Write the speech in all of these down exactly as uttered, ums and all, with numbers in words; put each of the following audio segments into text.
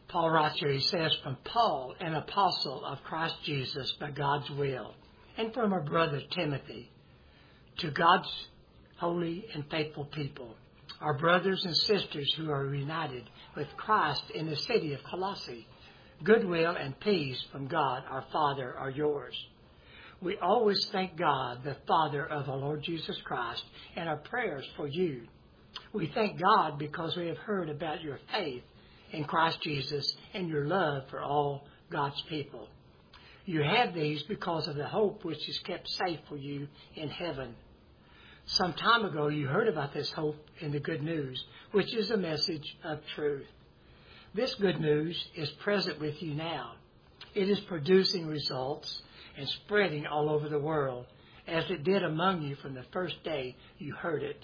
Paul writes here, he says, from Paul, an apostle of Christ Jesus by God's will, and from our brother Timothy, to God's holy and faithful people, our brothers and sisters who are united with Christ in the city of Colossae, goodwill and peace from God our Father are yours. We always thank God, the Father of our Lord Jesus Christ, in our prayers for you. We thank God because we have heard about your faith in Christ Jesus and your love for all God's people. You have these because of the hope which is kept safe for you in heaven. Some time ago you heard about this hope in the good news, which is a message of truth. This good news is present with you now. It is producing results and spreading all over the world, as it did among you from the first day you heard it.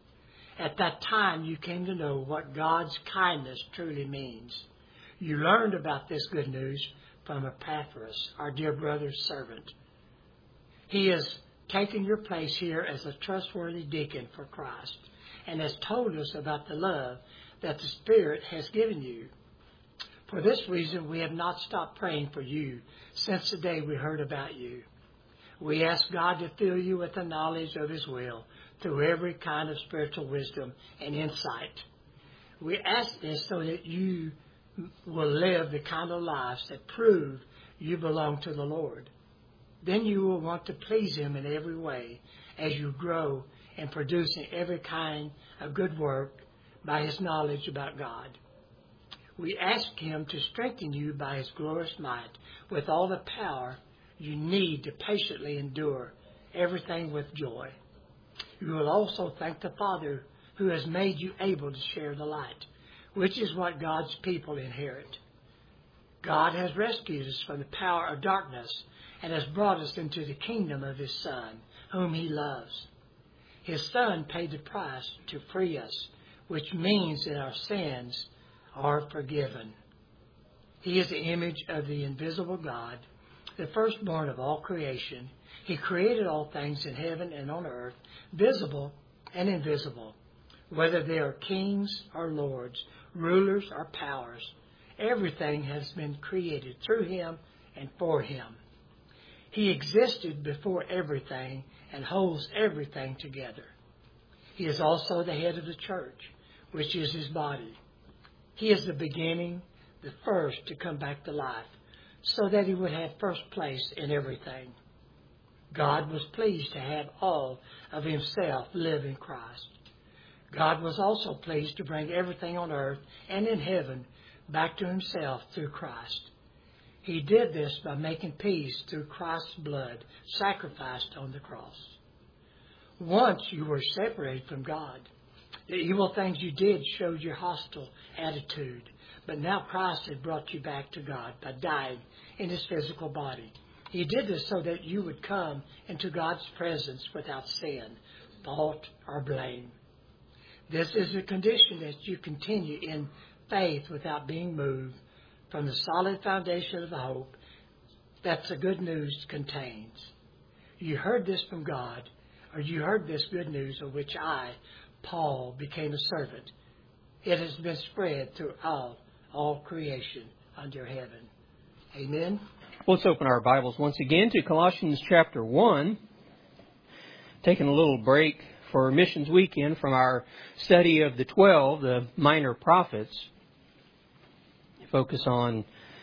At that time you came to know what God's kindness truly means. You learned about this good news from Epaphras, our dear brother's servant. He has taken your place here as a trustworthy deacon for Christ and has told us about the love that the Spirit has given you. For this reason, we have not stopped praying for you since the day we heard about you. We ask God to fill you with the knowledge of His will through every kind of spiritual wisdom and insight. We ask this so that you will live the kind of lives that prove you belong to the Lord. Then you will want to please Him in every way as you grow in producing every kind of good work by His knowledge about God. We ask Him to strengthen you by His glorious might with all the power you need to patiently endure everything with joy. You will also thank the Father who has made you able to share the light, which is what God's people inherit. God has rescued us from the power of darkness and has brought us into the kingdom of His Son, whom He loves. His Son paid the price to free us, which means that our sins are forgiven. He is the image of the invisible God, the firstborn of all creation. He created all things in heaven and on earth, visible and invisible, whether they are kings or lords, rulers or powers. Everything has been created through Him and for Him. He existed before everything and holds everything together. He is also the head of the church, which is His body. He is the beginning, the first to come back to life, so that He would have first place in everything. God was pleased to have all of Himself live in Christ. God was also pleased to bring everything on earth and in heaven back to Himself through Christ. He did this by making peace through Christ's blood sacrificed on the cross. Once you were separated from God. The evil things you did showed your hostile attitude, but now Christ had brought you back to God by dying in His physical body. He did this so that you would come into God's presence without sin, fault, or blame. This is a condition that you continue in faith without being moved from the solid foundation of the hope that the good news contains. You heard this from God, or you heard this good news of which I, Paul, became a servant. It has been spread throughout all creation under heaven. Amen. Let's open our Bibles once again to Colossians chapter one. Taking a little break for Missions Weekend from our study of the twelve, the minor prophets. Focus on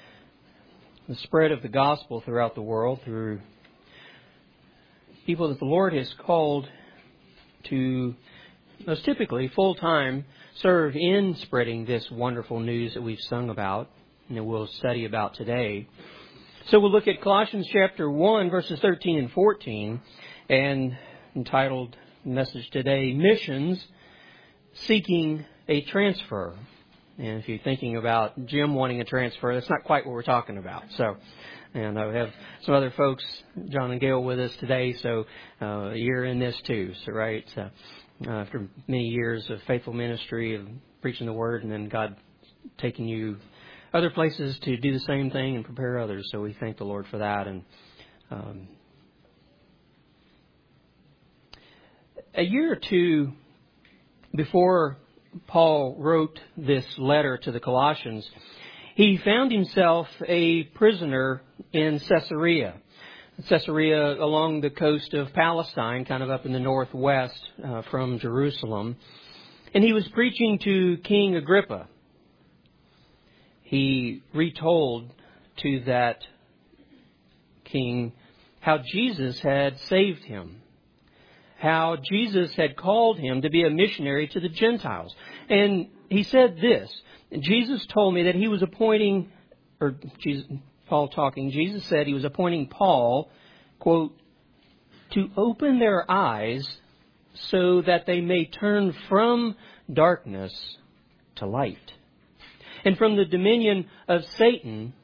the spread of the gospel throughout the world through people that the Lord has called to, most typically, full-time serve in spreading this wonderful news that we've sung about and that we'll study about today. So we'll look at Colossians chapter one, verses thirteen and fourteen, and entitled message today, Missions Seeking a Transfer. And if you're thinking about Jim wanting a transfer, that's not quite what we're talking about. So, and I have some other folks, John and Gail, with us today. So uh, you're in this too. So right, so, uh, after many years of faithful ministry of preaching the Word, and then God taking you other places to do the same thing and prepare others. So we thank the Lord for that. And um, a year or two before Paul wrote this letter to the Colossians, he found himself a prisoner in Caesarea. Caesarea along the coast of Palestine, kind of up in the northwest uh, from Jerusalem. And he was preaching to King Agrippa. He retold to that king how Jesus had saved him, how Jesus had called him to be a missionary to the Gentiles. And he said this, Jesus told me that he was appointing, or Jesus, Paul talking, Jesus said he was appointing Paul, quote, to open their eyes so that they may turn from darkness to light, and from the dominion of Satan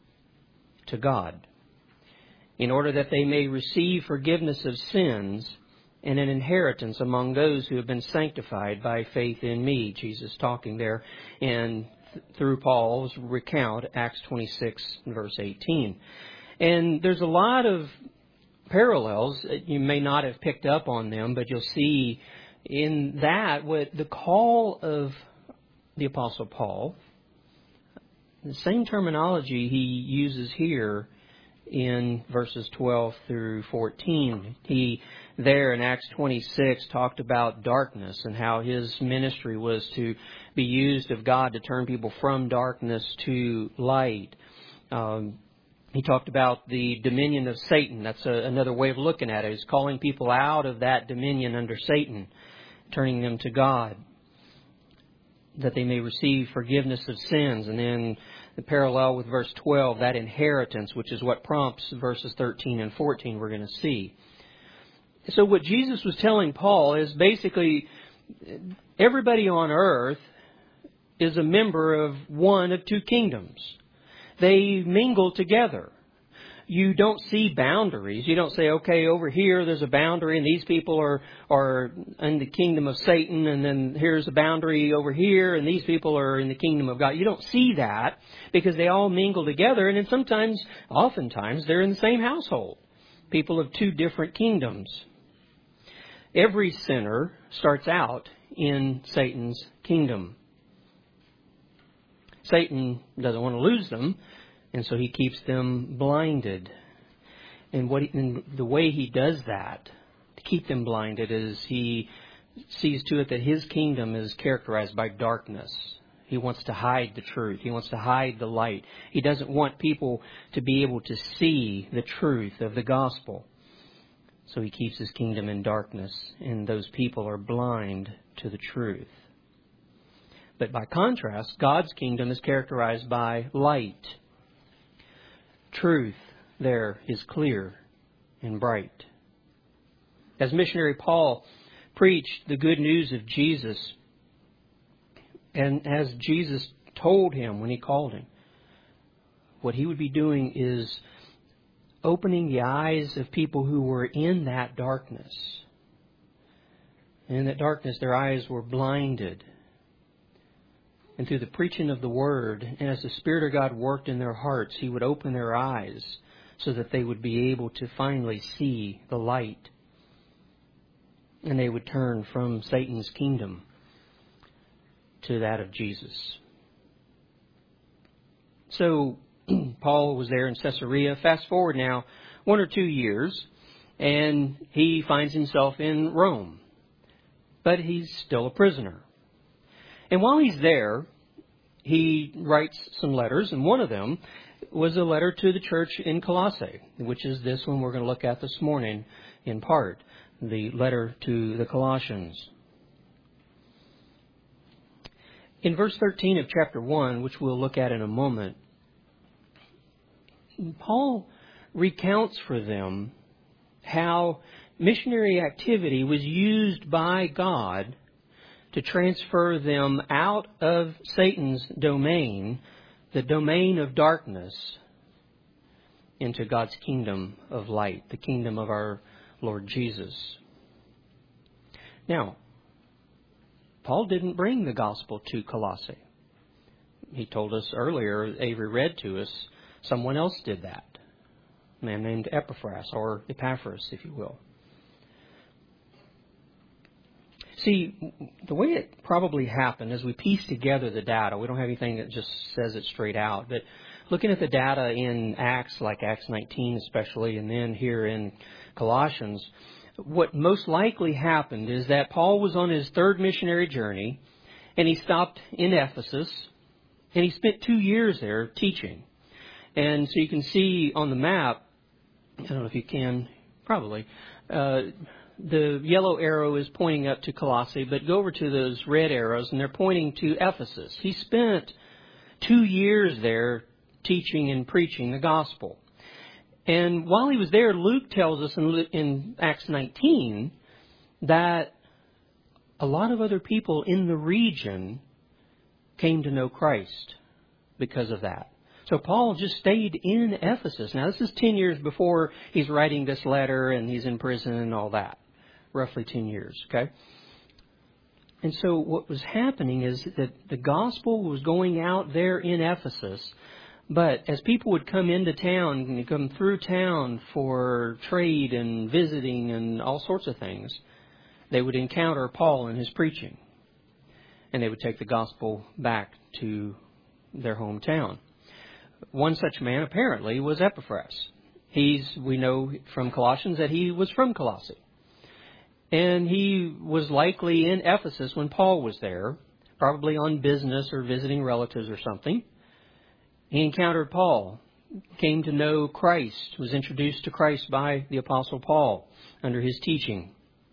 to God, in order that they may receive forgiveness of sins and an inheritance among those who have been sanctified by faith in me. Jesus talking there, and th- through Paul's recount, Acts twenty-six, verse eighteen. And there's a lot of parallels. You may not have picked up on them, but you'll see in that what the call of the Apostle Paul, the same terminology he uses here in verses twelve through fourteen. He, there in Acts twenty-six, talked about darkness and how his ministry was to be used of God to turn people from darkness to light. Um, he talked about the dominion of Satan. That's a, another way of looking at it. He's calling people out of that dominion under Satan, turning them to God, that they may receive forgiveness of sins. And then the parallel with verse twelve, that inheritance, which is what prompts verses thirteen and fourteen we're going to see. So what Jesus was telling Paul is basically everybody on earth is a member of one of two kingdoms. They mingle together. You don't see boundaries. You don't say, okay, over here there's a boundary and these people are, are in the kingdom of Satan, and then here's a boundary over here and these people are in the kingdom of God. You don't see that because they all mingle together, and then sometimes, oftentimes, they're in the same household. People of two different kingdoms. Every sinner starts out in Satan's kingdom. Satan doesn't want to lose them, and so he keeps them blinded. And what he, and the way he does that, to keep them blinded, is he sees to it that his kingdom is characterized by darkness. He wants to hide the truth. He wants to hide the light. He doesn't want people to be able to see the truth of the gospel. So he keeps his kingdom in darkness, and those people are blind to the truth. But by contrast, God's kingdom is characterized by light. Truth there is clear and bright. As missionary Paul preached the good news of Jesus, and as Jesus told him when he called him, what he would be doing is opening the eyes of people who were in that darkness. And in that darkness, their eyes were blinded. And through the preaching of the Word, and as the Spirit of God worked in their hearts, He would open their eyes so that they would be able to finally see the light. And they would turn from Satan's kingdom to that of Jesus. So, Paul was there in Caesarea. Fast forward now one or two years, and he finds himself in Rome. But he's still a prisoner. And while he's there, he writes some letters, and one of them was a letter to the church in Colossae, which is this one we're going to look at this morning in part, the letter to the Colossians. In verse thirteen of chapter one, which we'll look at in a moment, Paul recounts for them how missionary activity was used by God to transfer them out of Satan's domain, the domain of darkness, into God's kingdom of light, the kingdom of our Lord Jesus. Now, Paul didn't bring the gospel to Colossae. He told us earlier, Avery read to us, someone else did that. A man named Epaphras, or Epaphras, if you will. See, the way it probably happened as we piece together the data, we don't have anything that just says it straight out, but looking at the data in Acts, like Acts nineteen especially, and then here in Colossians, what most likely happened is that Paul was on his third missionary journey, and he stopped in Ephesus, and he spent two years there teaching. And so you can see on the map, I don't know if you can, probably, uh, the yellow arrow is pointing up to Colossae, but go over to those red arrows, and they're pointing to Ephesus. He spent two years there teaching and preaching the gospel. And while he was there, Luke tells us in, in Acts nineteen that a lot of other people in the region came to know Christ because of that. So Paul just stayed in Ephesus. Now, this is ten years before he's writing this letter and he's in prison and all that. Roughly ten years, okay? And so what was happening is that the gospel was going out there in Ephesus, but as people would come into town and come through town for trade and visiting and all sorts of things, they would encounter Paul and his preaching. And they would take the gospel back to their hometown. One such man apparently was Epaphras. He's, we know from Colossians that he was from Colossae. And he was likely in Ephesus when Paul was there, probably on business or visiting relatives or something. He encountered Paul, came to know Christ, was introduced to Christ by the Apostle Paul under his teaching.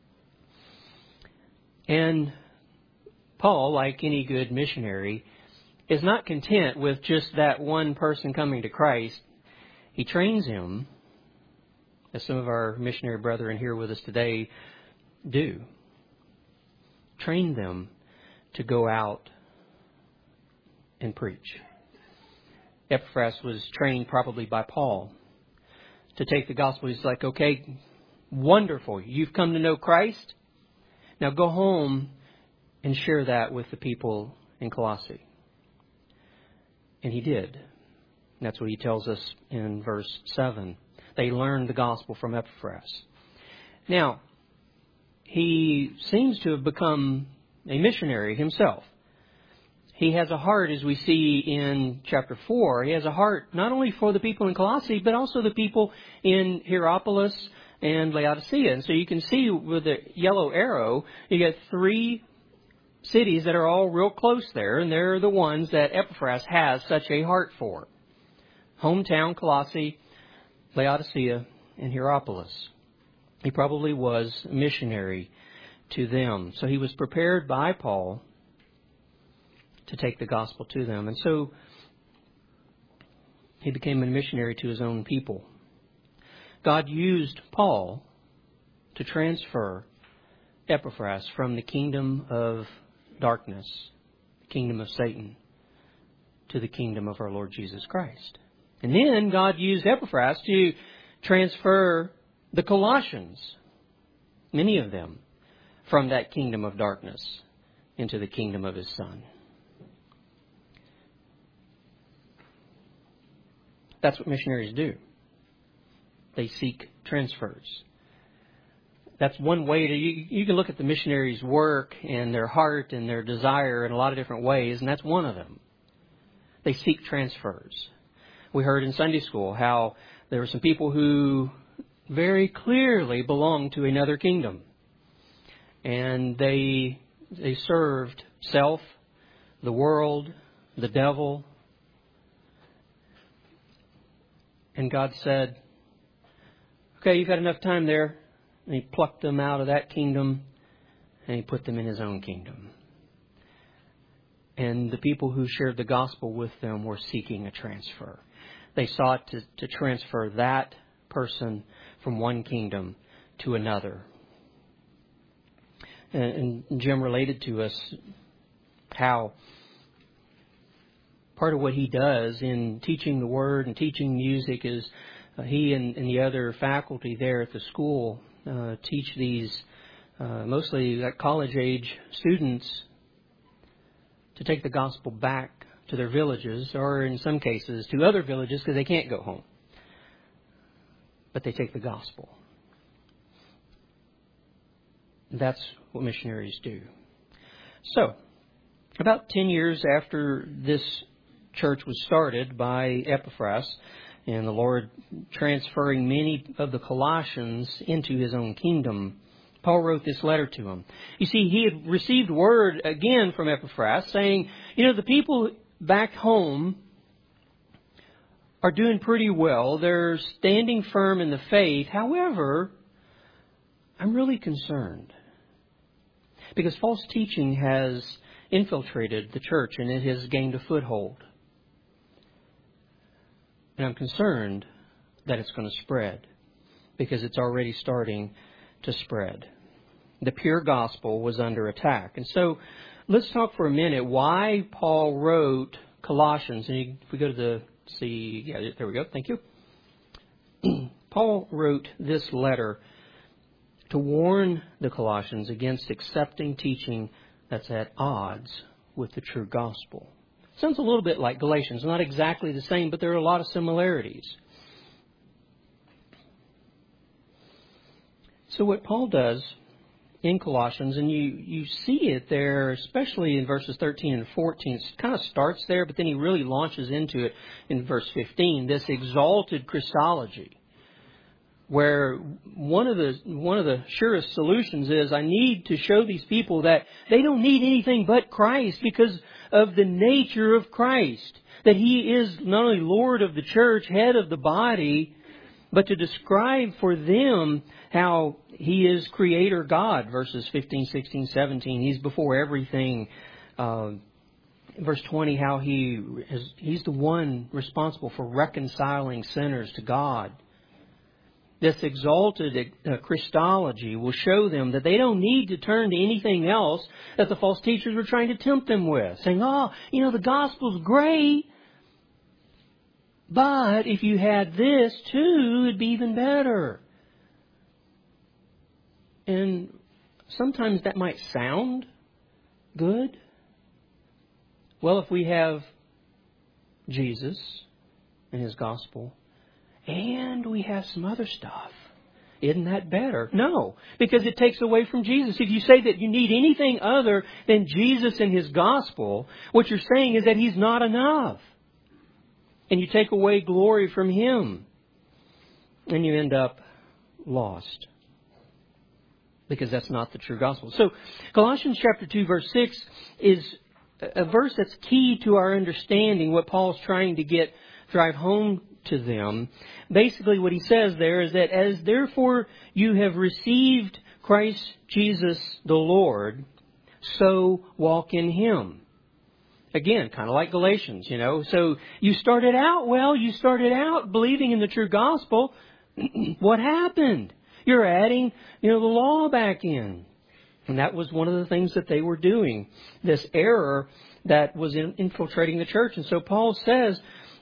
And Paul, like any good missionary, is not content with just that one person coming to Christ. He trains him, as some of our missionary brethren here with us today do. Train them to go out and preach. Epaphras was trained probably by Paul to take the gospel. He's like, okay, wonderful. You've come to know Christ. Now go home and share that with the people in Colossae. And he did. That's what he tells us in verse seven. They learned the gospel from Epaphras. Now, he seems to have become a missionary himself. He has a heart, as we see in chapter four, he has a heart not only for the people in Colossae, but also the people in Hierapolis and Laodicea. And so you can see with the yellow arrow, you get three cities that are all real close there, and they're the ones that Epaphras has such a heart for. Hometown, Colossae, Laodicea, and Hierapolis. He probably was a missionary to them. So he was prepared by Paul to take the gospel to them. And so he became a missionary to his own people. God used Paul to transfer Epaphras from the kingdom of darkness, the kingdom of Satan, to the kingdom of our Lord Jesus Christ. And then God used Epaphras to transfer the Colossians, many of them, from that kingdom of darkness into the kingdom of His Son. That's what missionaries do. They seek transfers. That's one way to, you, you can look at the missionaries' work and their heart and their desire in a lot of different ways, and that's one of them. They seek transfers. We heard in Sunday school how there were some people who very clearly belonged to another kingdom. And they they served self, the world, the devil. And God said, okay, you've had enough time there. And He plucked them out of that kingdom and He put them in His own kingdom. And the people who shared the gospel with them were seeking a transfer. They sought to, to transfer that person from one kingdom to another. And, and Jim related to us how part of what he does in teaching the Word and teaching music is uh, he and, and the other faculty there at the school uh, teach these uh, mostly like college-age students to take the gospel back to their villages, or in some cases to other villages because they can't go home. But they take the gospel. That's what missionaries do. So, about ten years after this church was started by Epaphras, and the Lord transferring many of the Colossians into His own kingdom, Paul wrote this letter to them. You see, he had received word again from Epaphras saying, you know, the people back home are doing pretty well. They're standing firm in the faith. However, I'm really concerned because false teaching has infiltrated the church and it has gained a foothold. And I'm concerned that it's going to spread because it's already starting to spread. The pure gospel was under attack. And so let's talk for a minute why Paul wrote Colossians. And if we go to the, see, yeah, there we go. Thank you. Paul wrote this letter to warn the Colossians against accepting teaching that's at odds with the true gospel. Sounds a little bit like Galatians. Not exactly the same, but there are a lot of similarities. So what Paul does in Colossians, and you, you see it there, especially in verses thirteen and fourteen, it kind of starts there, but then he really launches into it in verse fifteen, this exalted Christology, where one of the one of the surest solutions is I need to show these people that they don't need anything but Christ because of the nature of Christ, that He is not only Lord of the church, head of the body, but to describe for them how He is Creator God, verses fifteen, sixteen, seventeen. He's before everything. Uh, verse twenty, how He is, He's the one responsible for reconciling sinners to God. This exalted uh, Christology will show them that they don't need to turn to anything else that the false teachers were trying to tempt them with. Saying, oh, you know, the gospel's great, but if you had this too, it'd be even better. And sometimes that might sound good. Well, if we have Jesus and His gospel, and we have some other stuff, isn't that better? No, because it takes away from Jesus. If you say that you need anything other than Jesus and His gospel, what you're saying is that He's not enough. And you take away glory from Him. And you end up lost. Because that's not the true gospel. So Colossians chapter two verse six is a verse that's key to our understanding what Paul's trying to get, drive home to them. Basically what he says there is that as therefore you have received Christ Jesus the Lord, so walk in Him. Again, kind of like Galatians, you know. So you started out, well, you started out believing in the true gospel. What happened? You're adding, you know, the law back in. And that was one of the things that they were doing. This error that was in, infiltrating the church. And so Paul says,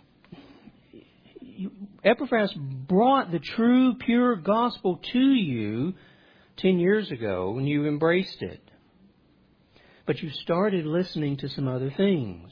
Epaphras brought the true, pure gospel to you ten years ago when you embraced it. But you started listening to some other things.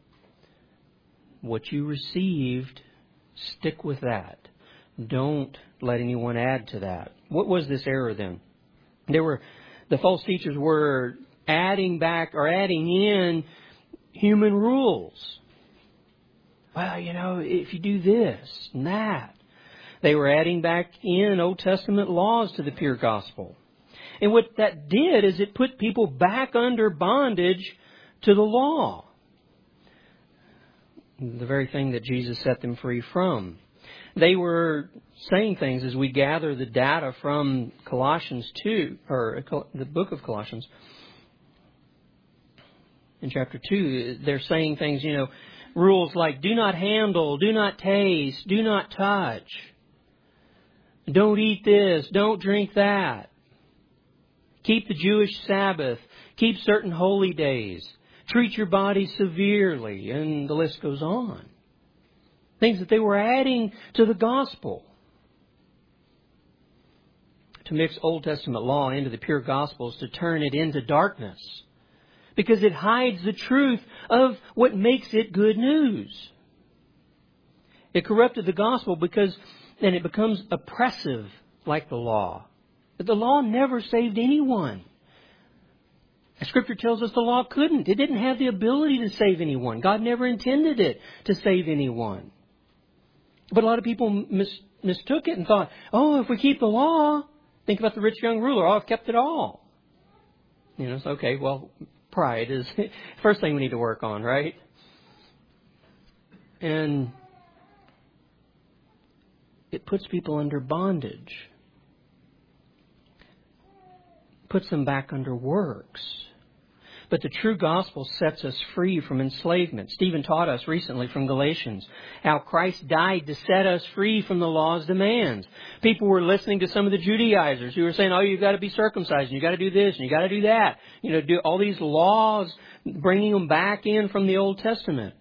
What you received, stick with that. Don't let anyone add to that. What was this error then? There were, the false teachers were adding back or adding in human rules. Well, you know, if you do this and that. They were adding back in Old Testament laws to the pure gospel. And what that did is it put people back under bondage to the law. The very thing that Jesus set them free from. They were saying things as we gather the data from Colossians two, or the book of Colossians. In chapter two, they're saying things, you know, rules like do not handle, do not taste, do not touch. Don't eat this, don't drink that. Keep the Jewish Sabbath. Keep certain holy days. Treat your body severely. And the list goes on. Things that they were adding to the gospel. To mix Old Testament law into the pure gospel is to turn it into darkness. Because it hides the truth of what makes it good news. It corrupted the gospel because then it becomes oppressive like the law. That the law never saved anyone. Scripture tells us the law couldn't. It didn't have the ability to save anyone. God never intended it to save anyone. But a lot of people mis- mistook it and thought, oh, if we keep the law, think about the rich young ruler. Oh, I've kept it all. You know, it's okay. Well, pride is the first thing we need to work on, right? And it puts people under bondage. Puts them back under works. But the true gospel sets us free from enslavement. Stephen taught us recently from Galatians how Christ died to set us free from the law's demands. People were listening to some of the Judaizers who were saying, oh, you've got to be circumcised, and you've got to do this, and you've got to do that. You know, do all these laws, bringing them back in from the Old Testament.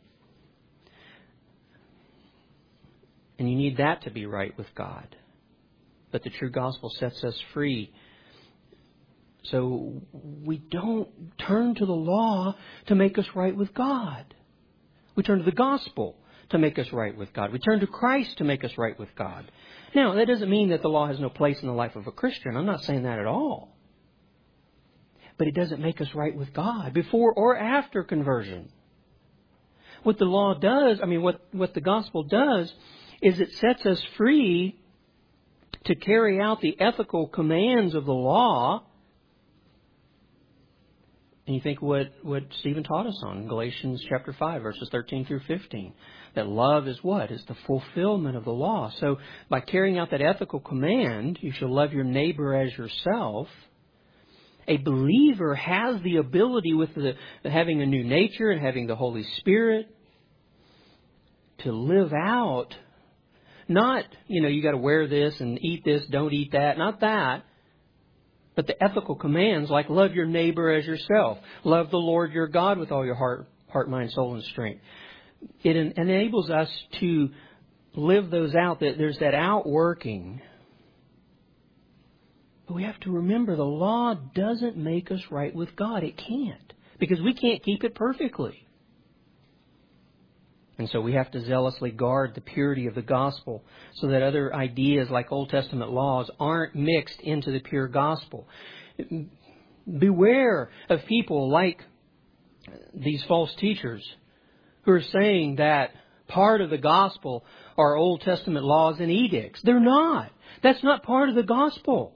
And you need that to be right with God. But the true gospel sets us free. So we don't turn to the law to make us right with God. We turn to the gospel to make us right with God. We turn to Christ to make us right with God. Now, that doesn't mean that the law has no place in the life of a Christian. I'm not saying that at all. But it doesn't make us right with God before or after conversion. What the law does, I mean, what, what the gospel does is it sets us free to carry out the ethical commands of the law. And you think what, what Stephen taught us on in Galatians chapter five, verses thirteen through fifteen. That love is what? Is the fulfillment of the law. So by carrying out that ethical command, you shall love your neighbor as yourself. A believer has the ability with the, having a new nature and having the Holy Spirit to live out. Not, you know, you got to wear this and eat this, don't eat that. Not that. But the ethical commands like love your neighbor as yourself. Love the Lord your God with all your heart, heart, mind, soul, and strength. It en- enables us to live those out. That there's that outworking. But we have to remember the law doesn't make us right with God. It can't. Because we can't keep it perfectly. And so we have to zealously guard the purity of the gospel so that other ideas like Old Testament laws aren't mixed into the pure gospel. Beware of people like these false teachers who are saying that part of the gospel are Old Testament laws and edicts. They're not. That's not part of the gospel.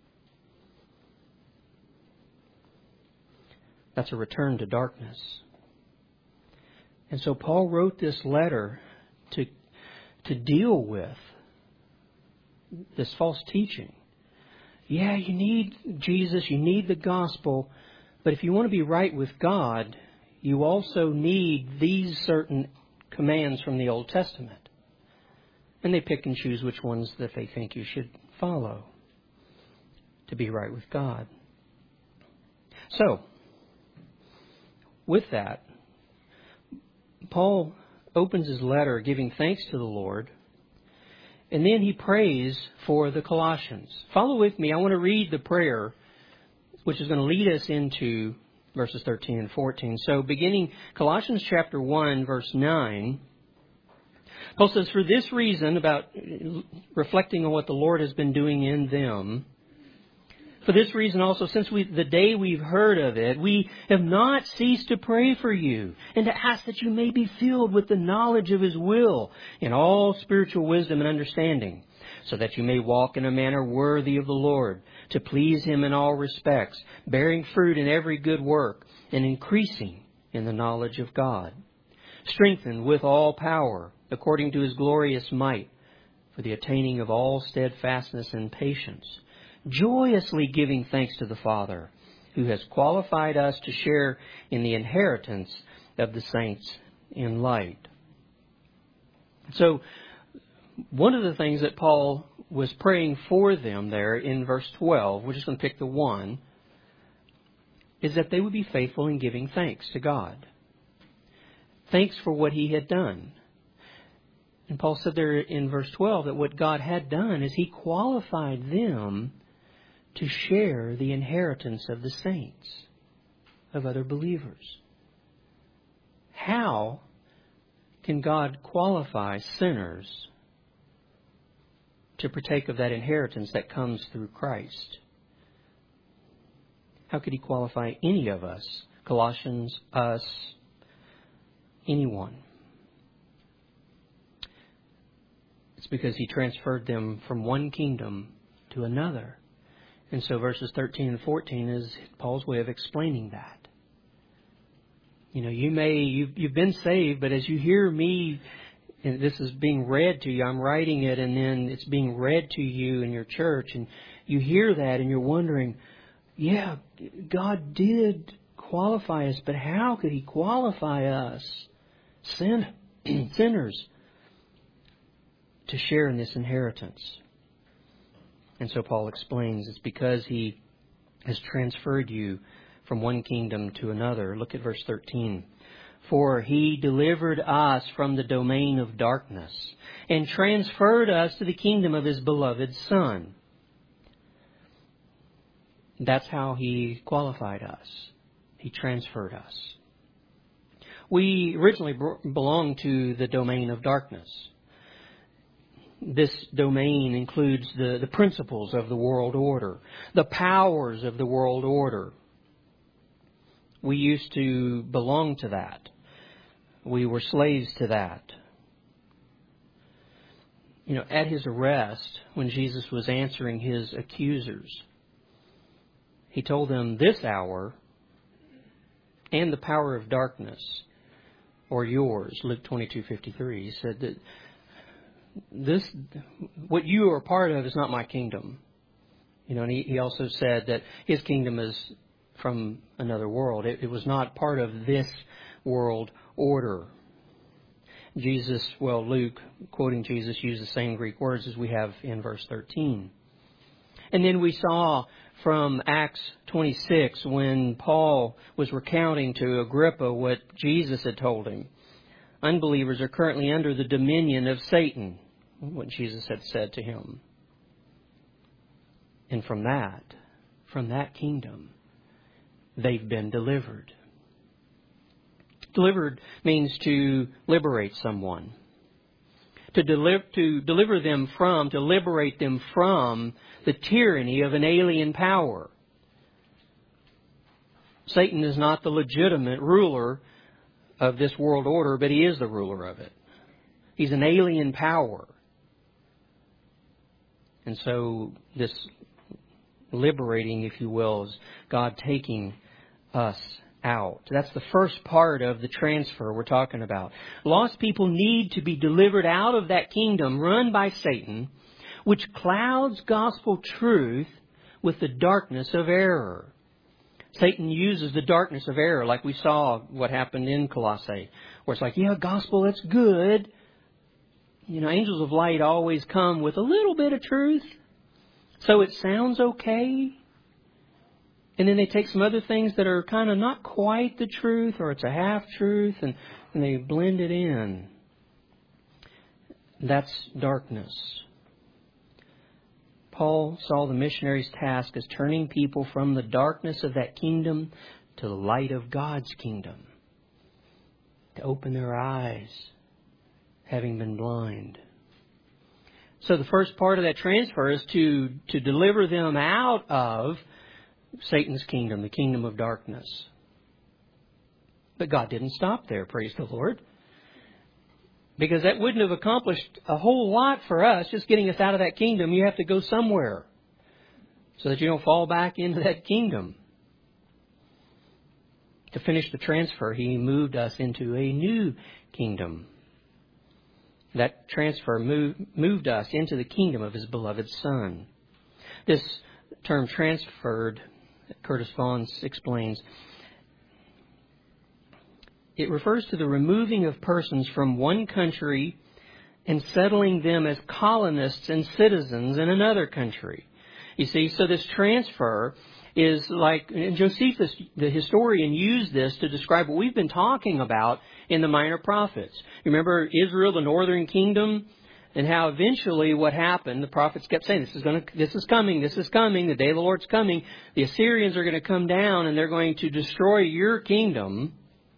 That's a return to darkness. And so Paul wrote this letter to, to deal with this false teaching. Yeah, you need Jesus, you need the gospel, but if you want to be right with God, you also need these certain commands from the Old Testament. And they pick and choose which ones that they think you should follow to be right with God. So, with that, Paul opens his letter giving thanks to the Lord, and then he prays for the Colossians. Follow with me. I want to read the prayer, which is going to lead us into verses thirteen and fourteen. So beginning Colossians chapter one, verse nine, Paul says, for this reason, about reflecting on what the Lord has been doing in them, for this reason also, since we, the day we've heard of it, we have not ceased to pray for you and to ask that you may be filled with the knowledge of His will in all spiritual wisdom and understanding, so that you may walk in a manner worthy of the Lord, to please Him in all respects, bearing fruit in every good work and increasing in the knowledge of God, strengthened with all power according to His glorious might, for the attaining of all steadfastness and patience, joyously giving thanks to the Father, who has qualified us to share in the inheritance of the saints in light. So, one of the things that Paul was praying for them there in verse twelve, we're just going to pick the one, is that they would be faithful in giving thanks to God. Thanks for what He had done. And Paul said there in verse twelve that what God had done is He qualified them to share the inheritance of the saints, of other believers. How can God qualify sinners to partake of that inheritance that comes through Christ? How could He qualify any of us? Colossians, us, anyone. It's because He transferred them from one kingdom to another. And so verses thirteen and fourteen is Paul's way of explaining that. You know, you may, you've, you've been saved, but as you hear me, and this is being read to you, I'm writing it, and then it's being read to you in your church, and you hear that and you're wondering, yeah, God did qualify us, but how could He qualify us, sin, sinners, to share in this inheritance? And so Paul explains it's because He has transferred you from one kingdom to another. Look at verse thirteen. For He delivered us from the domain of darkness and transferred us to the kingdom of His beloved Son. That's how He qualified us. He transferred us. We originally belonged to the domain of darkness. This domain includes the, the principles of the world order, the powers of the world order. We used to belong to that. We were slaves to that. You know, at His arrest, when Jesus was answering His accusers, He told them, this hour and the power of darkness are yours. Luke twenty-two fifty-three. He said that this, what you are a part of is not my kingdom. You know, and he, he also said that His kingdom is from another world. It, it was not part of this world order. Jesus, well, Luke, quoting Jesus, used the same Greek words as we have in verse thirteen. And then we saw from Acts twenty-six when Paul was recounting to Agrippa what Jesus had told him. Unbelievers are currently under the dominion of Satan, what Jesus had said to him. And from that, from that kingdom, they've been delivered. Delivered means to liberate someone. To deliver, to deliver them from, to liberate them from the tyranny of an alien power. Satan is not the legitimate ruler of this world order, but he is the ruler of it. He's an alien power. And so this liberating, if you will, is God taking us out. That's the first part of the transfer we're talking about. Lost people need to be delivered out of that kingdom run by Satan, which clouds gospel truth with the darkness of error. Satan uses the darkness of error, like we saw what happened in Colossae, where it's like, yeah, gospel, that's good. You know, angels of light always come with a little bit of truth, so it sounds okay. And then they take some other things that are kind of not quite the truth, or it's a half-truth, and, and they blend it in. That's darkness. Paul saw the missionary's task as turning people from the darkness of that kingdom to the light of God's kingdom. To open their eyes, having been blind. So the first part of that transfer is to, to deliver them out of Satan's kingdom, the kingdom of darkness. But God didn't stop there, praise the Lord. Because that wouldn't have accomplished a whole lot for us, just getting us out of that kingdom. You have to go somewhere so that you don't fall back into that kingdom. To finish the transfer, He moved us into a new kingdom. That transfer moved, moved us into the kingdom of His beloved Son. This term transferred, Curtis Vaughan explains, it refers to the removing of persons from one country and settling them as colonists and citizens in another country. You see, so this transfer is like, and Josephus, the historian, used this to describe what we've been talking about in the Minor Prophets. You remember Israel, the northern kingdom, and how eventually what happened, the prophets kept saying, this is going to, this is coming, this is coming, the day of the Lord's coming. The Assyrians are going to come down and they're going to destroy your kingdom.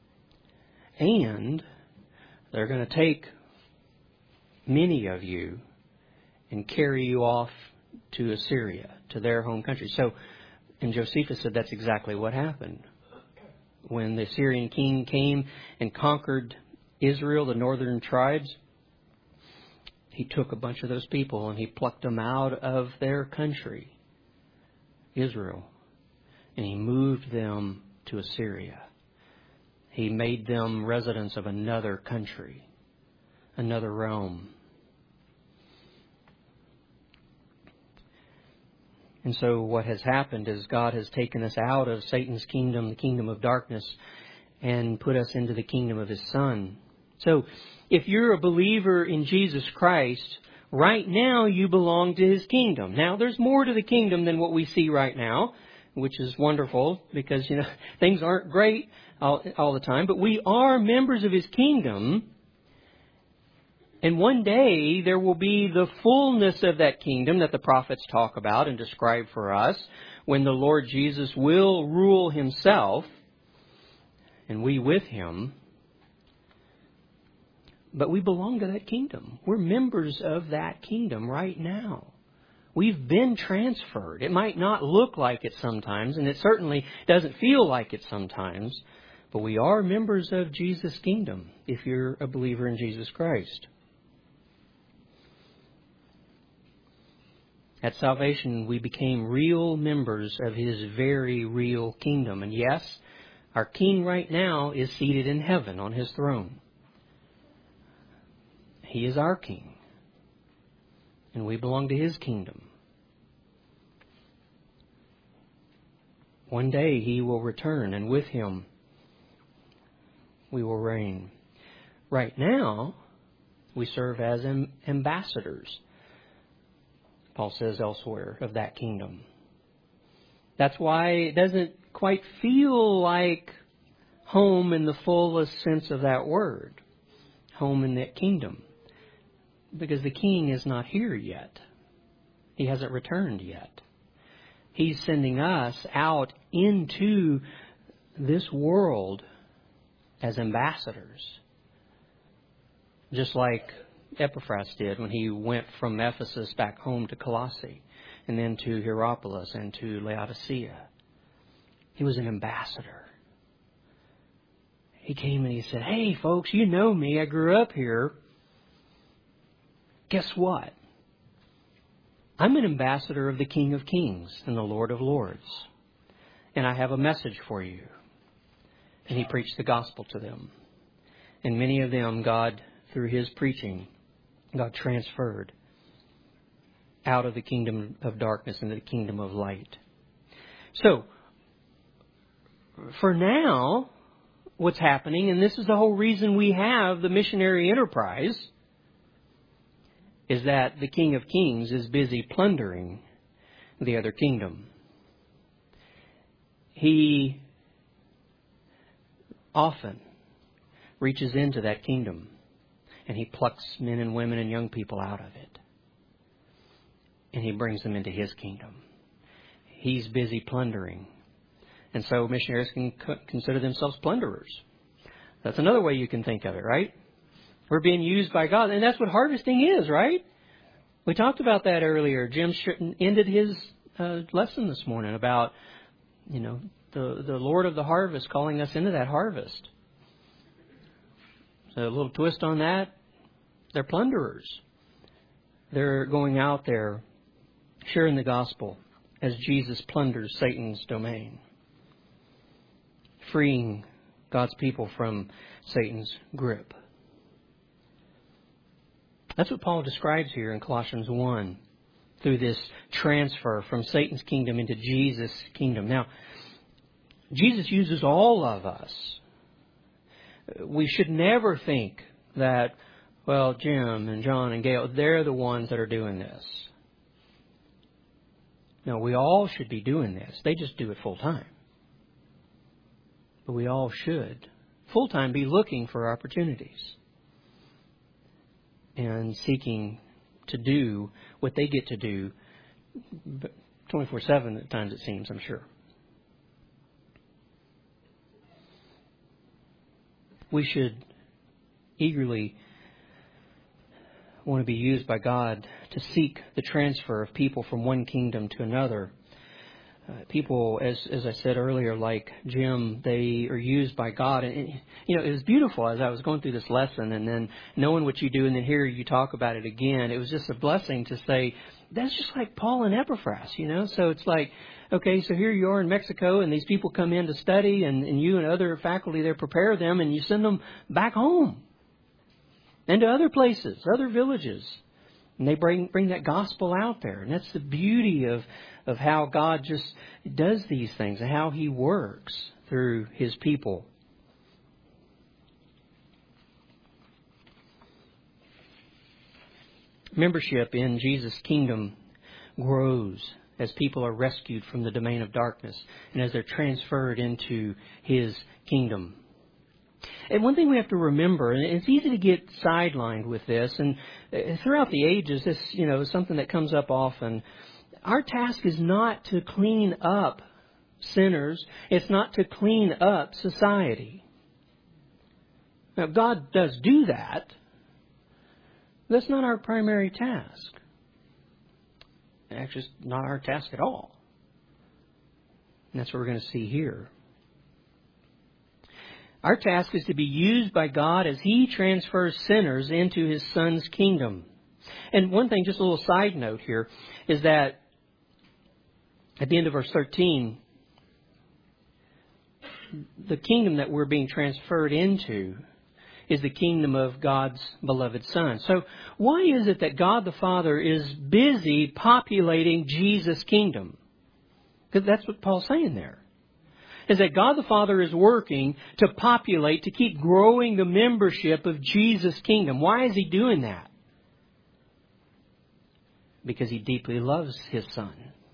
And they're going to take many of you and carry you off to Assyria, to their home country. So And Josephus said that's exactly what happened. When the Assyrian king came and conquered Israel, the northern tribes, he took a bunch of those people and he plucked them out of their country, Israel, and he moved them to Assyria. He made them residents of another country, another realm. And so what has happened is God has taken us out of Satan's kingdom, the kingdom of darkness, and put us into the kingdom of His Son. So if you're a believer in Jesus Christ, right now you belong to His kingdom. Now there's more to the kingdom than what we see right now, which is wonderful because, you know, things aren't great all, all the time. But we are members of His kingdom. And one day there will be the fullness of that kingdom that the prophets talk about and describe for us, when the Lord Jesus will rule Himself and we with Him. But we belong to that kingdom. We're members of that kingdom right now. We've been transferred. It might not look like it sometimes, and it certainly doesn't feel like it sometimes, but we are members of Jesus' kingdom if you're a believer in Jesus Christ. At salvation, we became real members of His very real kingdom. And yes, our King right now is seated in heaven on His throne. He is our King. And we belong to His kingdom. One day He will return, and with Him we will reign. Right now, we serve as ambassadors, Paul says elsewhere, of that kingdom. That's why it doesn't quite feel like home in the fullest sense of that word. Home in that kingdom. Because the King is not here yet. He hasn't returned yet. He's sending us out into this world as ambassadors. Just like Epaphras did when he went from Ephesus back home to Colossae, and then to Hierapolis and to Laodicea. He was an ambassador. He came and he said, "Hey folks, you know me. I grew up here. Guess what? I'm an ambassador of the King of Kings and the Lord of Lords. And I have a message for you." And he preached the gospel to them. And many of them, God, through his preaching, God transferred out of the kingdom of darkness into the kingdom of light. So, for now, what's happening, and this is the whole reason we have the missionary enterprise, is that the King of Kings is busy plundering the other kingdom. He often reaches into that kingdom and he plucks men and women and young people out of it. And he brings them into his kingdom. He's busy plundering. And so missionaries can consider themselves plunderers. That's another way you can think of it, right? We're being used by God. And that's what harvesting is, right? We talked about that earlier. Jim ended his uh, lesson this morning about, you know, the, the Lord of the harvest calling us into that harvest. So a little twist on that. They're plunderers. They're going out there sharing the gospel as Jesus plunders Satan's domain, freeing God's people from Satan's grip. That's what Paul describes here in Colossians one, through this transfer from Satan's kingdom into Jesus' kingdom. Now, Jesus uses all of us. We should never think that, well, Jim and John and Gail, they're the ones that are doing this. No, we all should be doing this. They just do it full time. But we all should, full time, be looking for opportunities and seeking to do what they get to do twenty-four seven at times, it seems, I'm sure. We should eagerly want to be used by God to seek the transfer of people from one kingdom to another. uh, people, as as I said earlier, like Jim, they are used by God. And, and, you know, it was beautiful as I was going through this lesson and then knowing what you do and then hear you talk about it again. It was just a blessing to say, that's just like Paul and Epaphras, you know. So it's like, okay, so here you are in Mexico and these people come in to study and, and you and other faculty there prepare them and you send them back home and to other places, other villages. And they bring bring that gospel out there. And that's the beauty of, of how God just does these things and how He works through His people. Membership in Jesus' kingdom grows as people are rescued from the domain of darkness and as they're transferred into His kingdom. And one thing we have to remember, and it's easy to get sidelined with this, and throughout the ages, this, you know, is something that comes up often. Our task is not to clean up sinners. It's not to clean up society. Now, God does do that. That's not our primary task. Actually, it's not our task at all. And that's what we're going to see here. Our task is to be used by God as He transfers sinners into His Son's kingdom. And one thing, just a little side note here, is that at the end of verse thirteen, the kingdom that we're being transferred into is the kingdom of God's beloved Son. So why is it that God the Father is busy populating Jesus' kingdom? Because that's what Paul's saying there. Is that God the Father is working to populate, to keep growing the membership of Jesus' kingdom. Why is He doing that? Because He deeply loves His Son.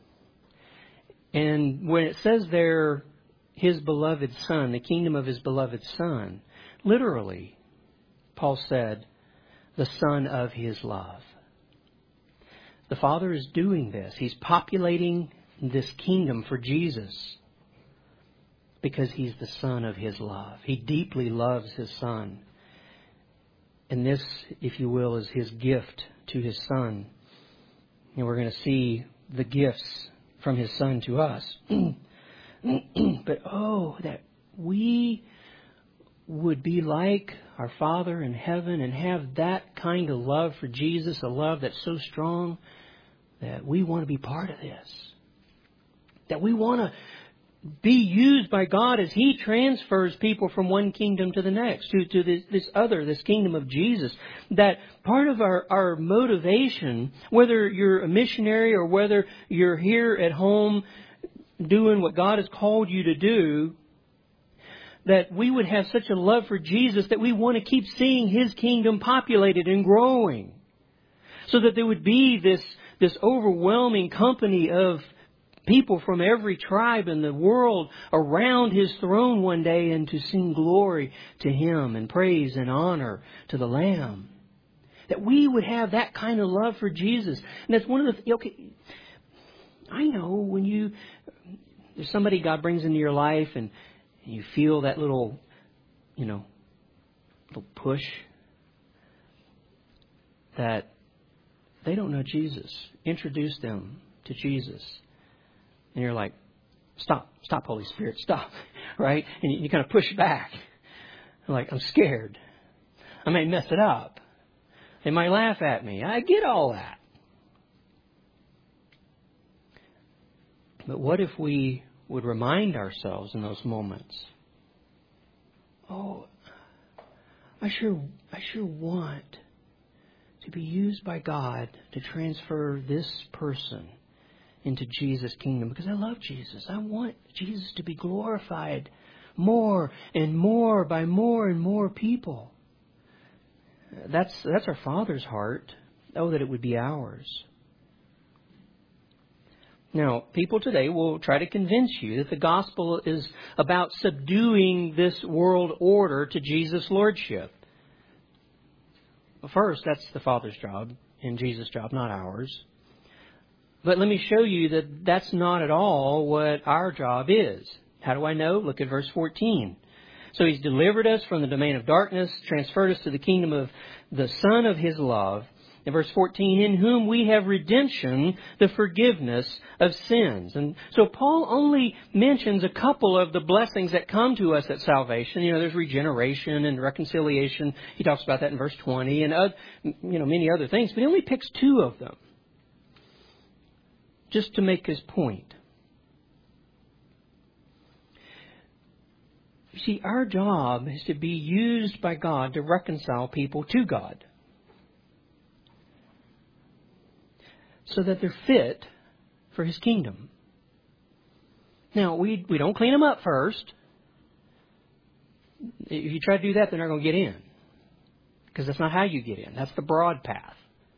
And when it says there, His beloved Son, the kingdom of His beloved Son, literally, Paul said, the Son of His love. The Father is doing this. He's populating this kingdom for Jesus because He's the Son of His love. He deeply loves His Son. And this, if you will, is His gift to His Son. And we're going to see the gifts from His Son to us. But oh, that we would be like our Father in heaven and have that kind of love for Jesus, a love that's so strong that we want to be part of this. That we want to be used by God as He transfers people from one kingdom to the next, to, to this, this other, this kingdom of Jesus. That part of our, our motivation, whether you're a missionary or whether you're here at home doing what God has called you to do, that we would have such a love for Jesus that we want to keep seeing His kingdom populated and growing. So that there would be this, this overwhelming company of people from every tribe in the world around His throne one day and to sing glory to Him and praise and honor to the Lamb. That we would have that kind of love for Jesus. And that's one of the... Okay, I know when you... There's somebody God brings into your life and you feel that little, you know, little push that they don't know Jesus. Introduce them to Jesus. And you're like, stop, stop, Holy Spirit, stop, right? And you, you kind of push back. You're like, I'm scared. I may mess it up. They might laugh at me. I get all that. But what if we would remind ourselves in those moments, oh, I sure, I sure want to be used by God to transfer this person into Jesus' kingdom because I love Jesus. I want Jesus to be glorified more and more by more and more people. That's that's our Father's heart. Oh, that it would be ours. Now, people today will try to convince you that the gospel is about subduing this world order to Jesus' lordship. Well, first, that's the Father's job and Jesus' job, not ours. But let me show you that that's not at all what our job is. How do I know? Look at verse fourteen. So He's delivered us from the domain of darkness, transferred us to the kingdom of the Son of His love. In verse fourteen, in whom we have redemption, the forgiveness of sins. And so Paul only mentions a couple of the blessings that come to us at salvation. You know, there's regeneration and reconciliation. He talks about that in verse twenty and, other, you know, many other things. But he only picks two of them just to make his point. You see, our job is to be used by God to reconcile people to God, so that they're fit for His kingdom. Now, we we don't clean them up first. If you try to do that, they're not going to get in. Because that's not how you get in. That's the broad path.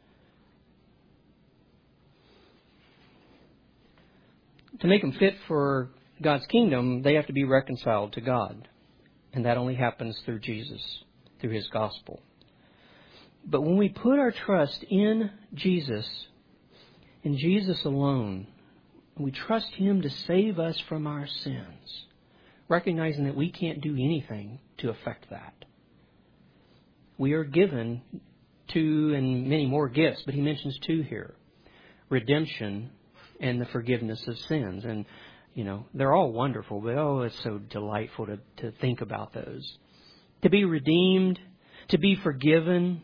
To make them fit for God's kingdom, they have to be reconciled to God. And that only happens through Jesus, through His gospel. But when we put our trust in Jesus, in Jesus alone, we trust Him to save us from our sins, recognizing that we can't do anything to affect that. We are given two and many more gifts, but he mentions two here: redemption and the forgiveness of sins. And, you know, they're all wonderful, but oh, it's so delightful to, to think about those. To be redeemed, to be forgiven.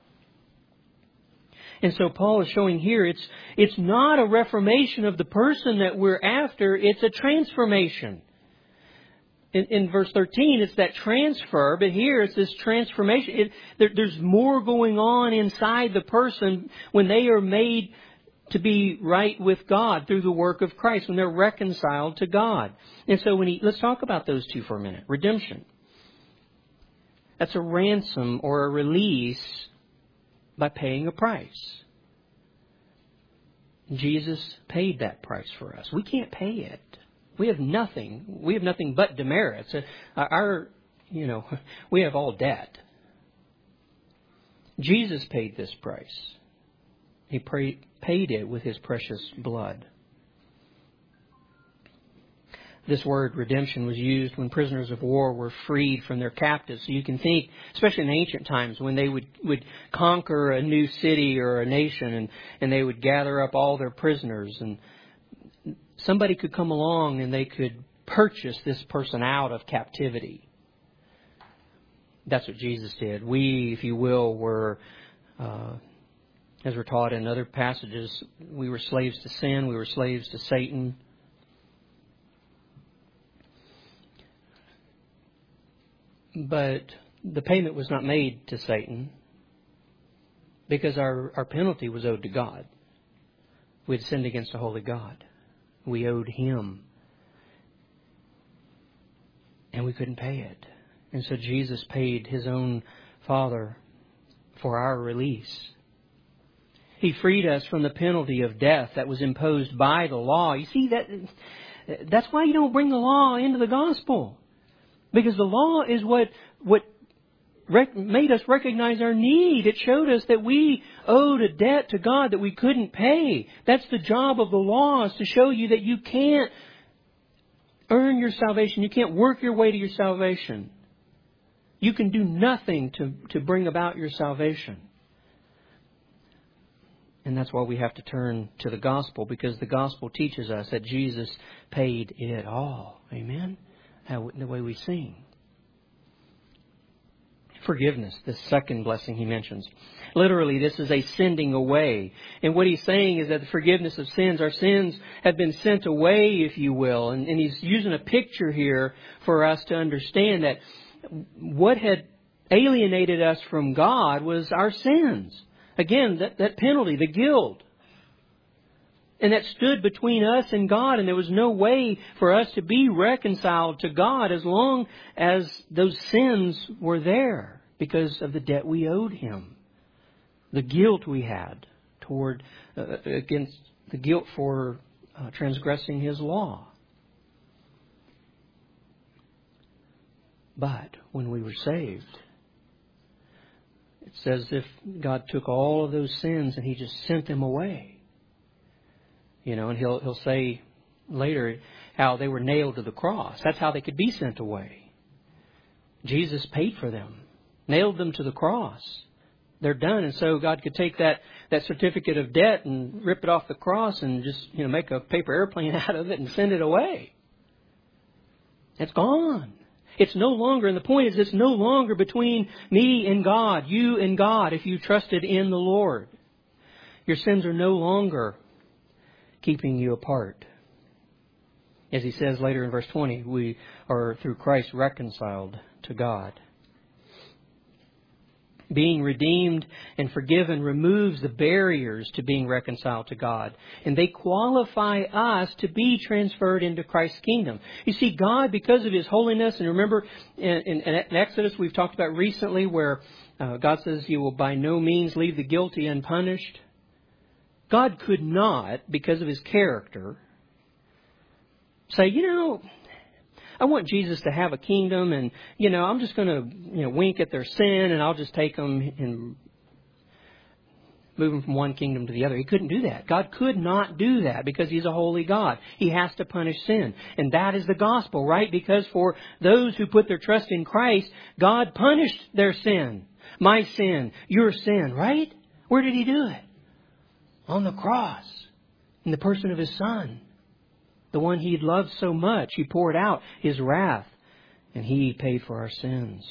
And so Paul is showing here it's it's not a reformation of the person that we're after, it's a transformation. In, in verse thirteen, it's that transfer, but here it's this transformation. It, there, there's more going on inside the person when they are made to be right with God through the work of Christ, when they're reconciled to God. And so when he, let's talk about those two for a minute. Redemption. That's a ransom or a release by paying a price. Jesus paid that price for us. We can't pay it. We have nothing. We have nothing but demerits. Our, you know, we have all debt. Jesus paid this price. He paid it with His precious blood. This word redemption was used when prisoners of war were freed from their captives. So you can think, especially in ancient times, when they would, would conquer a new city or a nation, and, and they would gather up all their prisoners, and somebody could come along and they could purchase this person out of captivity. That's what Jesus did. We, if you will, were, uh, as we're taught in other passages, we were slaves to sin. We were slaves to Satan. But the payment was not made to Satan because our, our penalty was owed to God. We had sinned against a holy God. We owed Him. And we couldn't pay it. And so Jesus paid His own Father for our release. He freed us from the penalty of death that was imposed by the law. You see, that that's why you don't bring the law into the gospel. Because the law is what what rec- made us recognize our need. It showed us that we owed a debt to God that we couldn't pay. That's the job of the law, is to show you that you can't earn your salvation. You can't work your way to your salvation. You can do nothing to, to bring about your salvation. And that's why we have to turn to the gospel, because the gospel teaches us that Jesus paid it all. Amen? How, the way we sing. Forgiveness, the second blessing he mentions. Literally, this is a sending away. And what he's saying is that the forgiveness of sins, our sins have been sent away, if you will. And, and he's using a picture here for us to understand that what had alienated us from God was our sins. Again, that, that penalty, the guilt. And that stood between us and God, and there was no way for us to be reconciled to God as long as those sins were there because of the debt we owed Him. The guilt we had toward, uh, against the guilt for uh, transgressing His law. But when we were saved, it's as if God took all of those sins and He just sent them away. You know, and he'll he'll say later how they were nailed to the cross. That's how they could be sent away. Jesus paid for them, nailed them to the cross. they're done. And so God could take that, that certificate of debt and rip it off the cross and just, you know, make a paper airplane out of it and send it away. It's gone. It's no longer, and the point is it's no longer between me and God, you and God, if you trusted in the Lord. Your sins are no longer keeping you apart. As he says later in verse twenty, we are through Christ reconciled to God. Being redeemed and forgiven removes the barriers to being reconciled to God. And they qualify us to be transferred into Christ's kingdom. You see, God, because of His holiness, and remember in, in, in Exodus we've talked about recently where uh, God says He will by no means leave the guilty unpunished. God could not, because of His character, say, you know, I want Jesus to have a kingdom and, you know, I'm just going to, you know, wink at their sin and I'll just take them and move them from one kingdom to the other. He couldn't do that. God could not do that because He's a holy God. He has to punish sin. And that is the gospel, right? Because for those who put their trust in Christ, God punished their sin. My sin, your sin, right? Where did He do it? On the cross, in the person of His Son. The one He loved so much, He poured out His wrath, and He paid for our sins.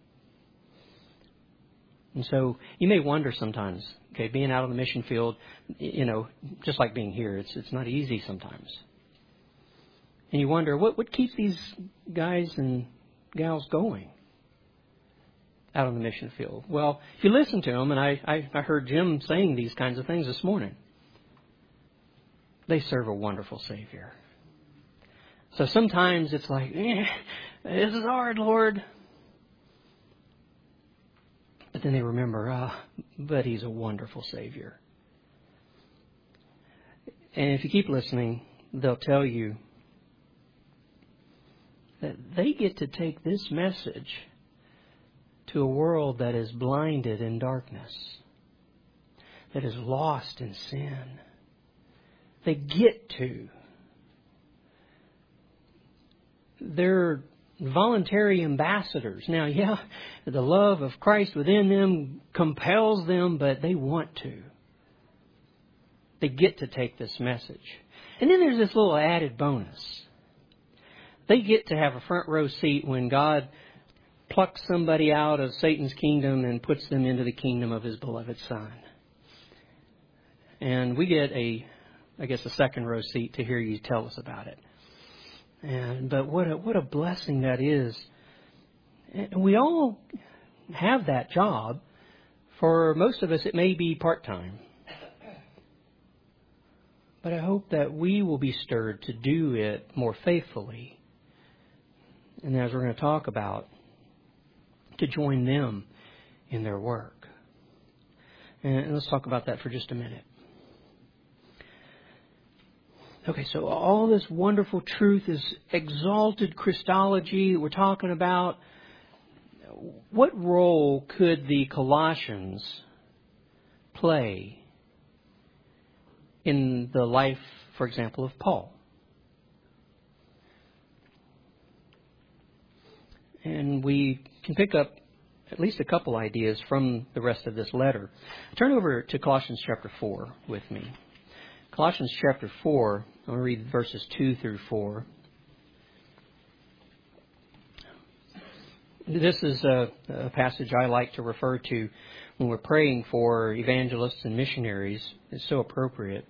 And so you may wonder sometimes, okay, being out on the mission field, you know, just like being here, it's it's not easy sometimes. And you wonder, what, what keeps these guys and gals going out on the mission field? Well, if you listen to them, and I, I, I heard Jim saying these kinds of things this morning, they serve a wonderful Savior. So sometimes it's like, eh, this is hard, Lord. But then they remember, ah, but He's a wonderful Savior. And if you keep listening, they'll tell you that they get to take this message to a world that is blinded in darkness, that is lost in sin. They get to. They're voluntary ambassadors. Now, yeah, the love of Christ within them compels them, but they want to. They get to take this message. And then there's this little added bonus. They get to have a front row seat when God plucks somebody out of Satan's kingdom and puts them into the kingdom of His beloved Son. And we get a, I guess, a second row seat to hear you tell us about it. And but what a, what a blessing that is. And we all have that job. For most of us, it may be part-time. But I hope that we will be stirred to do it more faithfully. And as we're going to talk about, to join them in their work. And let's talk about that for just a minute. Okay, so all this wonderful truth, this exalted Christology we're talking about, what role could the Colossians play in the life, for example, of Paul? And we can pick up at least a couple ideas from the rest of this letter. Turn over to Colossians chapter four with me. Colossians chapter four, I'm going to read verses two through four. This is a, a passage I like to refer to when we're praying for evangelists and missionaries. It's so appropriate.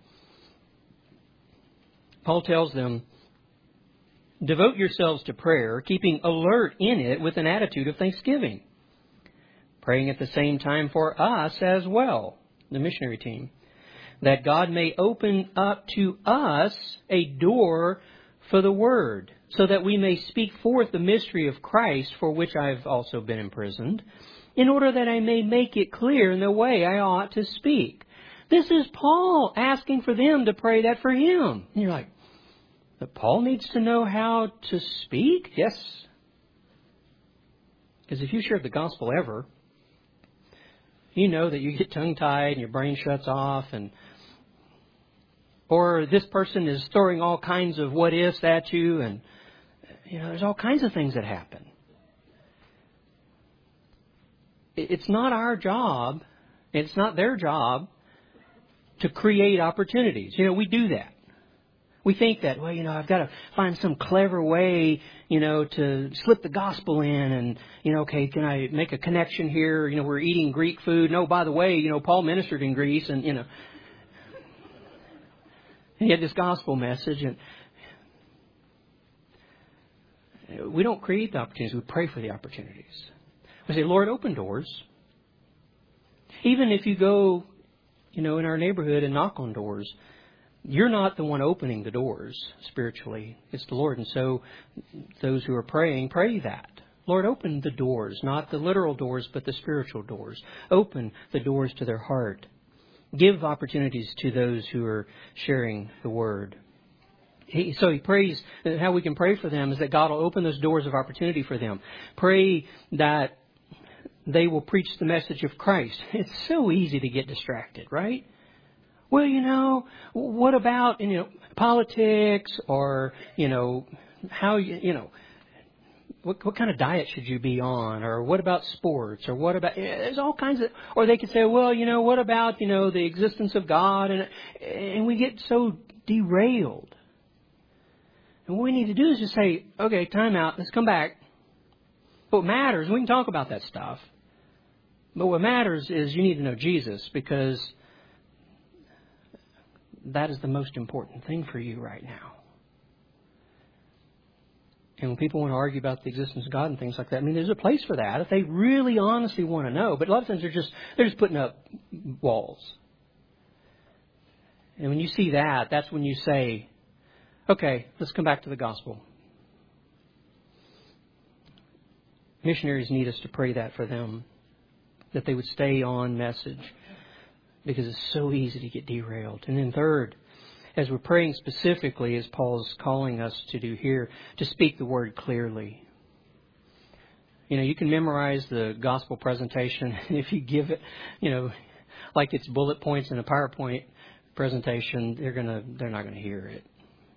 Paul tells them, devote yourselves to prayer, keeping alert in it with an attitude of thanksgiving, praying at the same time for us as well, the missionary team, that God may open up to us a door for the word, so that we may speak forth the mystery of Christ, for which I've also been imprisoned, in order that I may make it clear in the way I ought to speak. This is Paul asking for them to pray that for him. And you're like, but Paul needs to know how to speak? Yes. Because if you shared the gospel ever, you know that you get tongue-tied and your brain shuts off, and or this person is throwing all kinds of what-ifs at you, and you know, there's all kinds of things that happen. It's not our job It's not their job to create opportunities. You know, we do that. We think that, well, you know, I've got to find some clever way, you know, to slip the gospel in and, you know, okay, can I make a connection here? You know, we're eating Greek food. No, by the way, you know, Paul ministered in Greece and, you know, he had this gospel message. And we don't create the opportunities. We pray for the opportunities. We say, Lord, open doors. Even if you go, you know, in our neighborhood and knock on doors, you're not the one opening the doors spiritually. It's the Lord. And so those who are praying, pray that. Lord, open the doors, not the literal doors, but the spiritual doors. Open the doors to their heart. Give opportunities to those who are sharing the word. He, so he prays that how we can pray for them is that God will open those doors of opportunity for them. Pray that they will preach the message of Christ. It's so easy to get distracted, right? Well, you know, what about, you know, politics or, you know, how, you, you know, what, what kind of diet should you be on? Or what about sports? Or what about, there's all kinds of, or they could say, well, you know, what about, you know, the existence of God? And, and we get so derailed. And what we need to do is just say, okay, time out, let's come back. What matters, we can talk about that stuff. But what matters is you need to know Jesus, because that is the most important thing for you right now. And when people want to argue about the existence of God and things like that, I mean, there's a place for that if they really honestly want to know. But a lot of times they're just they're just putting up walls. And when you see that, that's when you say, okay, let's come back to the gospel. Missionaries need us to pray that for them, that they would stay on message, because it's so easy to get derailed. And then third, as we're praying specifically, as Paul's calling us to do here, to speak the word clearly. You know, you can memorize the gospel presentation if you give it, you know, like it's bullet points in a PowerPoint presentation, they're gonna they're not gonna hear it.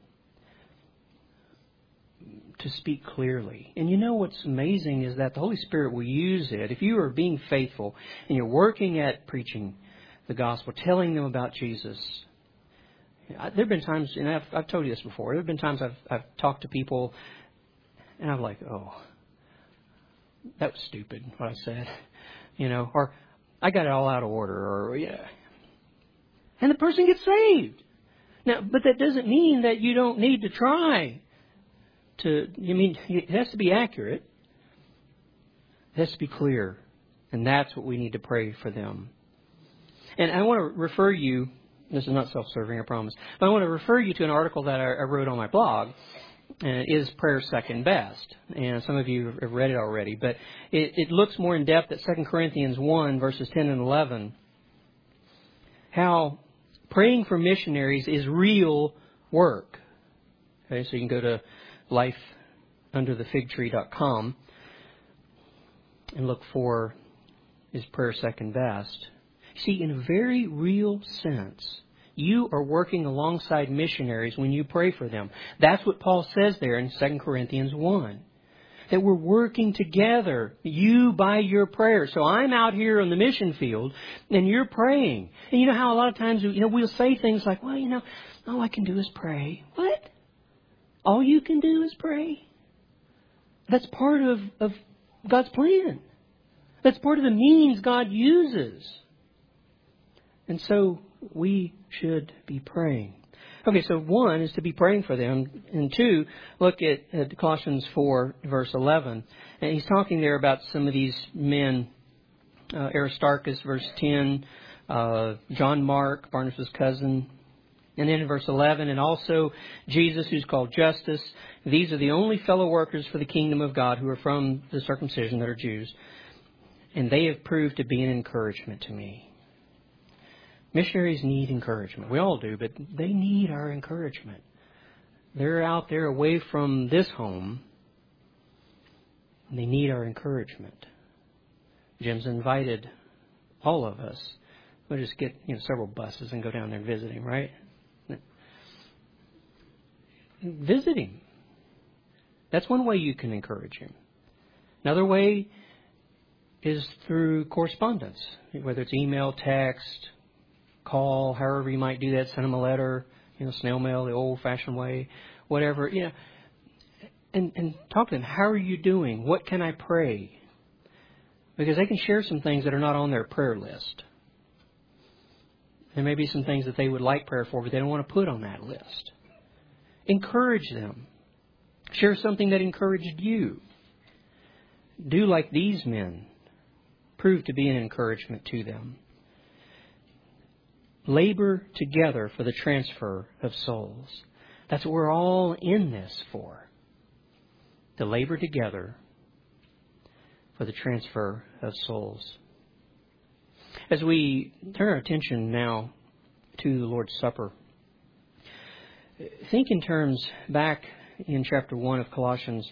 To speak clearly. And you know what's amazing is that the Holy Spirit will use it. If you are being faithful and you're working at preaching the gospel, telling them about Jesus. There have been times, and I've, I've told you this before, there have been times I've, I've talked to people and I'm like, oh, that was stupid what I said. You know, or I got it all out of order, or yeah. And the person gets saved. Now, but that doesn't mean that you don't need to try to, you mean, it has to be accurate. It has to be clear. And that's what we need to pray for them. And I want to refer you, this is not self-serving, I promise, but I want to refer you to an article that I, I wrote on my blog. And is prayer second best? And some of you have read it already, but it, it looks more in depth at Second Corinthians one, verses ten and eleven. How praying for missionaries is real work. Okay, so you can go to life under the fig tree dot com and look for is prayer second best. See, in a very real sense, you are working alongside missionaries when you pray for them. That's what Paul says there in Second Corinthians one. That we're working together, you by your prayer. So I'm out here on the mission field and you're praying. And you know how a lot of times, you know, we'll say things like, well, you know, all I can do is pray. What? All you can do is pray? That's part of, of God's plan. That's part of the means God uses. And so we should be praying. Okay, so one is to be praying for them. And two, look at, at Colossians four, verse eleven. And he's talking there about some of these men. Uh, Aristarchus, verse ten. Uh, John Mark, Barnabas' cousin. And then in verse eleven, and also Jesus, who's called Justus. These are the only fellow workers for the kingdom of God who are from the circumcision that are Jews. And they have proved to be an encouragement to me. Missionaries need encouragement. We all do, but they need our encouragement. They're out there away from this home, and they need our encouragement. Jim's invited all of us. We'll just get, you know, several buses and go down there and visit him, right? Visit him. That's one way you can encourage him. Another way is through correspondence, whether it's email, text, call, however you might do that, send them a letter, you know, snail mail, the old-fashioned way, whatever, you know, and, and talk to them. How are you doing? What can I pray? Because they can share some things that are not on their prayer list. There may be some things that they would like prayer for, but they don't want to put on that list. Encourage them. Share something that encouraged you. Do like these men. Prove to be an encouragement to them. Labor together for the transfer of souls. That's what we're all in this for. To labor together for the transfer of souls. As we turn our attention now to the Lord's Supper, think in terms back in chapter one of Colossians.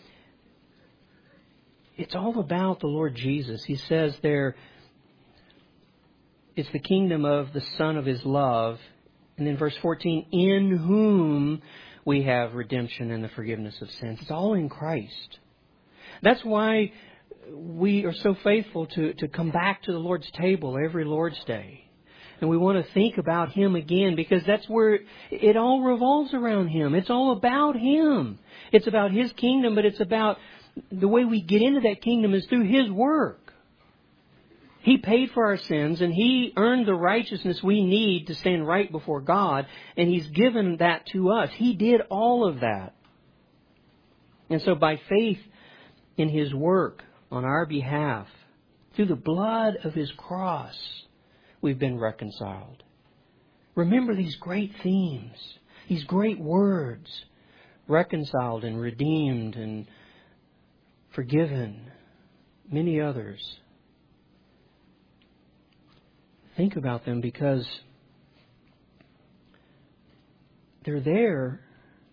It's all about the Lord Jesus. He says there, it's the kingdom of the Son of His love. And then verse fourteen, in whom we have redemption and the forgiveness of sins. It's all in Christ. That's why we are so faithful to, to come back to the Lord's table every Lord's Day. And we want to think about Him again, because that's where it all revolves around Him. It's all about Him. It's about His kingdom, but it's about the way we get into that kingdom is through His work. He paid for our sins, and He earned the righteousness we need to stand right before God, and He's given that to us. He did all of that. And so by faith in His work on our behalf, through the blood of His cross, we've been reconciled. Remember these great themes, these great words, reconciled and redeemed and forgiven, many others. Think about them, because they're there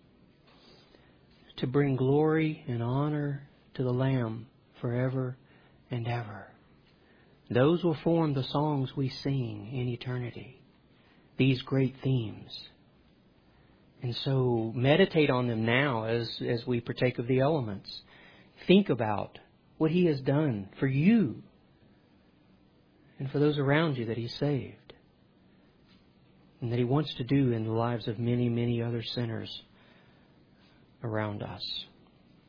to bring glory and honor to the Lamb forever and ever. Those will form the songs we sing in eternity. These great themes. And so meditate on them now as, as we partake of the elements. Think about what He has done for you and for those around you that He saved, and that He wants to do in the lives of many, many other sinners around us.